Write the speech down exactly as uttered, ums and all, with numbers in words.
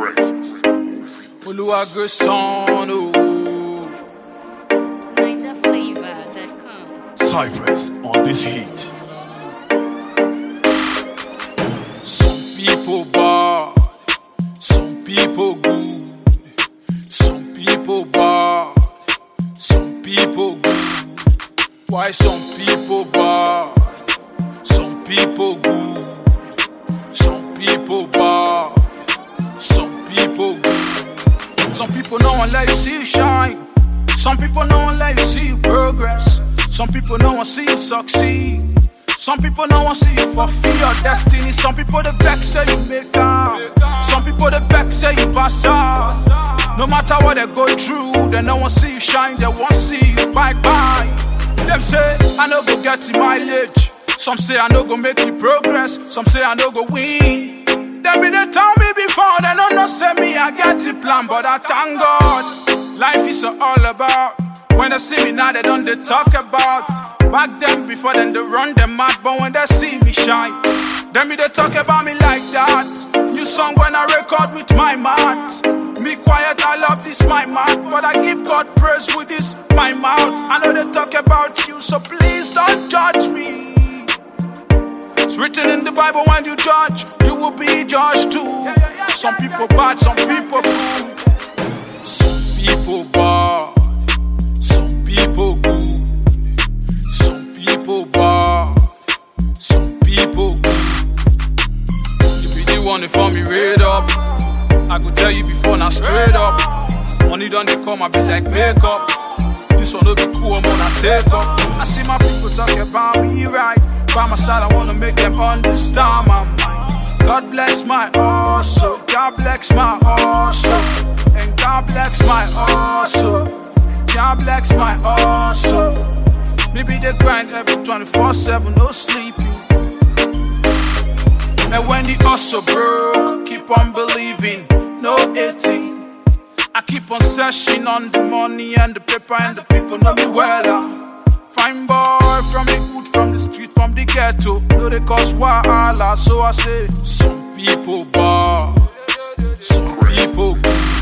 Oluwa good son, oh. Ninja Flavor dot com. Cypress on this heat. Some people bad, some people good. Some people bad, some people good. Why some people bad, some people good. Some people bad, some people good. Some people no one let you see you shine. Some people no one let you see you progress. Some people no one see you succeed. Some people no one see you fulfill your destiny. Some people the vex say you make up. Some people the vex say you pass out. No matter what they go through, they no one see you shine. They won't see you bye bye. Them say I no go get the mileage. Some say I no go make the progress. Some say I no go win. Them be they tell me before, they don't know say me I get the plan, but I thank God. Life is all about. When they see me now, they don't they talk about. Back then before then they run them mad, but when they see me shine, them be they talk about me like that. New song when I record with my mat. Me quiet, I love this my mouth, but I give God praise with this my mouth. I know they talk about you, so please don't judge me. It's written in the Bible, when you judge, you will be judged too. Some people bad, some people good. Some people bad, some people good. Some people bad, some people good. If you did want it for me, read up. I could tell you before, now straight up. Money done they come, I be like makeup. This one will be cool, I'm gonna take up. I see my people talking about me right. By my side, I wanna make them understand my mind. God bless my hustle, God bless my hustle, and God bless my hustle, God bless my hustle. Maybe they grind every twenty-four seven, no sleeping. And when the hustle broke, keep on believing, no hating. I keep on searching on the money and the paper, and the people know me well. Uh. Fine boy from the hood, from the street, from the ghetto. No, they cause wahala, so I say some people bad, some people good.